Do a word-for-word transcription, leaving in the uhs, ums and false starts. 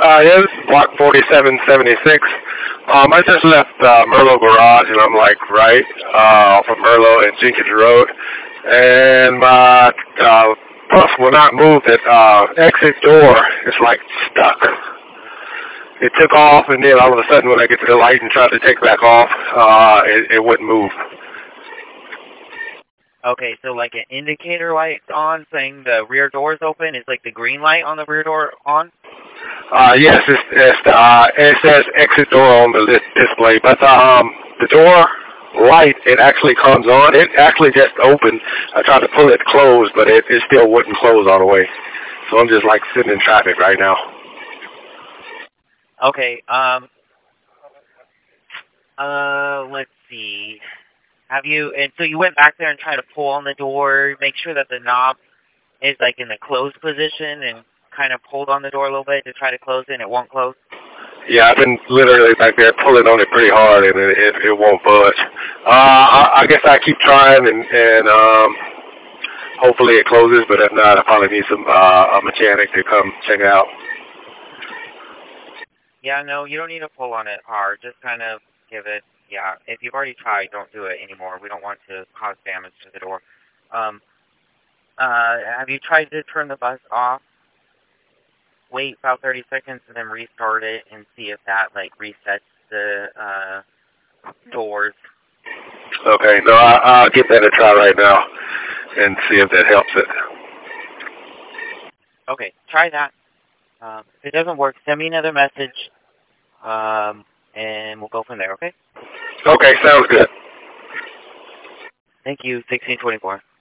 Uh, yeah, this is block forty-seven seventy-six. Um, I just left uh, Merlot Garage, and I'm like right uh, from Merlot and Jenkins Road, and my uh, puff will not move. That uh, exit door is like stuck. It took off, and then all of a sudden, when I get to the light and try to take back off, uh, it, it wouldn't move. Okay, so like an indicator light on saying the rear door is open. Is like the green light on the rear door on? Uh, yes, it's, it's uh, it says exit door on the display, but um, the door light, it actually comes on. It actually just opened. I tried to pull it closed, but it, it still wouldn't close all the way. So I'm just like sitting in traffic right now. Okay, um, uh, let's see. Have you, and so you went back there and tried to pull on the door, make sure that the knob is like in the closed position and kind of pulled on the door a little bit to try to close it and it won't close? Yeah, I've been literally back there pulling on it pretty hard and it, it, it won't budge. Uh, I, I guess I keep trying and, and um, hopefully it closes, but if not, I probably need some uh, a mechanic to come check it out. Yeah, no, you don't need to pull on it hard. Just kind of give it, yeah, if you've already tried, don't do it anymore. We don't want to cause damage to the door. Um, uh, have you tried to turn the bus off? Wait about thirty seconds and then restart it and see if that, like, resets the uh, doors. Okay, no, I, I'll give that a try right now and see if that helps it. Okay, try that. Um, if it doesn't work, send me another message, um, and we'll go from there, okay? Okay, sounds good. Thank you, sixteen twenty-four.